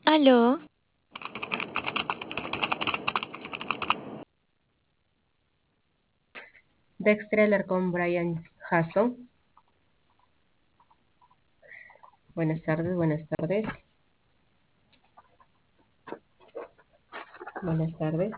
Aló, Dexter hablar con Brian Hasson. Buenas tardes, buenas tardes, buenas tardes.